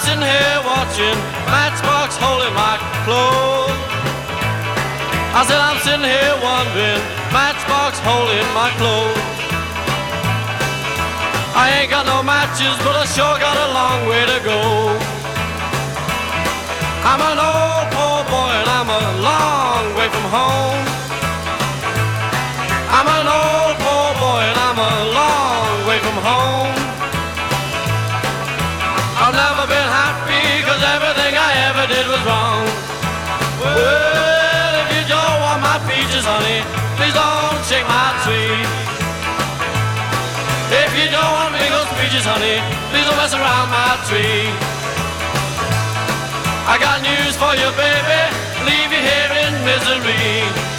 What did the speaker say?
sitting here watching matchbox holding my clothes. I said I'm sitting here wondering, matchbox holding my clothes. I ain't got no matches, but I sure got a long way to go. I'm an old poor boy and I'm a long way from home. I'm an old poor boy and I'm a long way from home. I've never been happy, cause everything I ever did was wrong. Well, if you don't want my peaches, honey, please don't shake my tree. If you don't want Mingle's peaches, honey, please don't mess around my tree. I got news for you, baby, leave you here in misery.